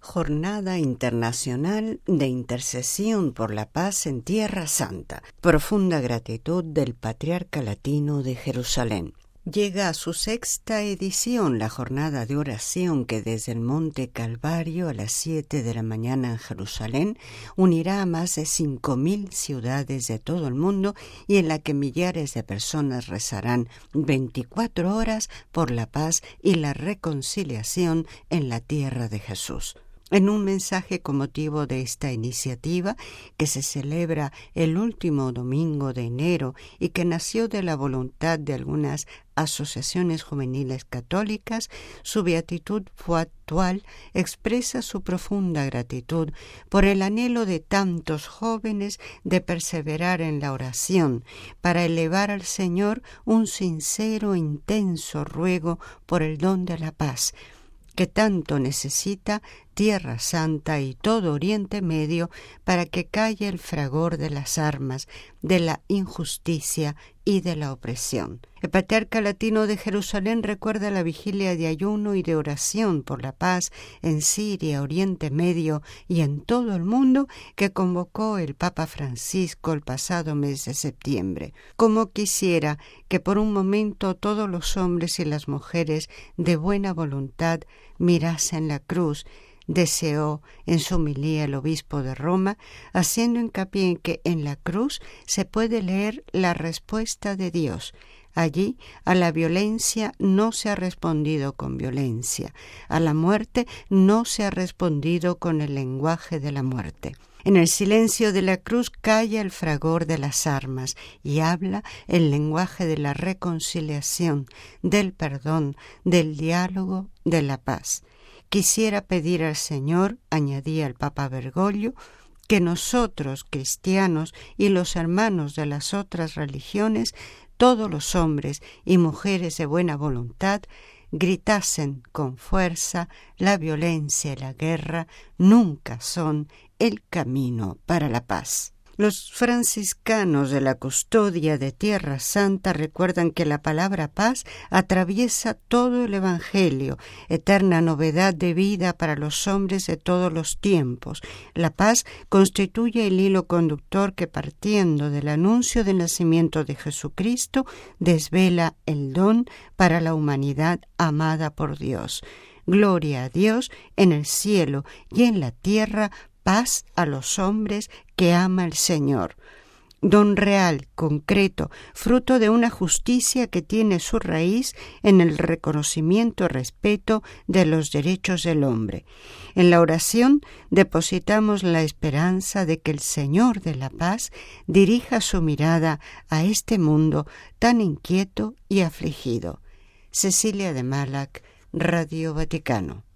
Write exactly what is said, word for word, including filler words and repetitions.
Jornada Internacional de Intercesión por la Paz en Tierra Santa. Profunda gratitud del Patriarca Latino de Jerusalén. Llega a su sexta edición la jornada de oración que desde el Monte Calvario a las siete de la mañana en Jerusalén unirá a más de cinco mil ciudades de todo el mundo y en la que millares de personas rezarán veinticuatro horas por la paz y la reconciliación en la tierra de Jesús. En un mensaje con motivo de esta iniciativa, que se celebra el último domingo de enero y que nació de la voluntad de algunas asociaciones juveniles católicas, su beatitud actual expresa su profunda gratitud por el anhelo de tantos jóvenes de perseverar en la oración para elevar al Señor un sincero e intenso ruego por el don de la paz, que tanto necesita Tierra Santa y todo Oriente Medio para que calle el fragor de las armas, de la injusticia y de la opresión. El Patriarca Latino de Jerusalén recuerda la vigilia de ayuno y de oración por la paz en Siria, Oriente Medio y en todo el mundo que convocó el Papa Francisco el pasado mes de septiembre. Como quisiera que por un momento todos los hombres y las mujeres de buena voluntad mirasen la cruz, deseó en su homilía el obispo de Roma, haciendo hincapié en que en la cruz se puede leer la respuesta de Dios. Allí a la violencia no se ha respondido con violencia, a la muerte no se ha respondido con el lenguaje de la muerte. En el silencio de la cruz calla el fragor de las armas y habla el lenguaje de la reconciliación, del perdón, del diálogo, de la paz. Quisiera pedir al Señor, añadía el Papa Bergoglio, que nosotros, cristianos y los hermanos de las otras religiones, todos los hombres y mujeres de buena voluntad, gritasen con fuerza: la violencia y la guerra nunca son el camino para la paz. Los franciscanos de la custodia de Tierra Santa recuerdan que la palabra paz atraviesa todo el Evangelio, eterna novedad de vida para los hombres de todos los tiempos. La paz constituye el hilo conductor que, partiendo del anuncio del nacimiento de Jesucristo, desvela el don para la humanidad amada por Dios. Gloria a Dios en el cielo y en la tierra, paz a los hombres que ama el Señor. Don real, concreto, fruto de una justicia que tiene su raíz en el reconocimiento y respeto de los derechos del hombre. En la oración depositamos la esperanza de que el Señor de la paz dirija su mirada a este mundo tan inquieto y afligido. Cecilia de Malac, Radio Vaticano.